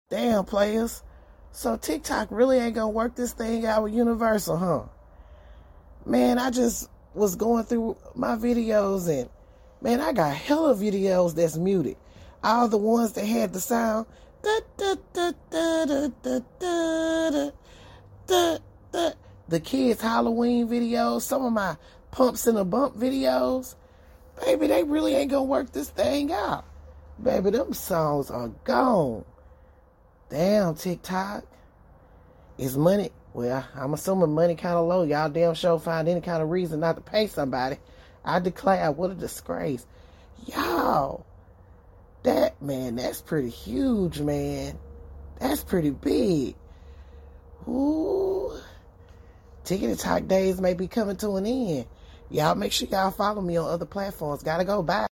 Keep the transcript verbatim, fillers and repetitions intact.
Damn, players. So TikTok really ain't gonna work this thing out with Universal, huh? Man, I just was going through my videos and, man, I got hella videos that's muted. All the ones that had the sound, da, da, da, da, da, da, da, da, da. The kids' Halloween videos, some of my pumps in a bump videos, baby, they really ain't gonna work this thing out. Baby, them songs are gone. Damn, TikTok. Is money, well, I'm assuming money kind of low. Y'all damn sure find any kind of reason not to pay somebody. I declare, what a disgrace. Y'all, that, man, that's pretty huge, man. That's pretty big. Ooh. Ticket Talk days may be coming to an end. Y'all make sure y'all follow me on other platforms. Gotta go. Bye.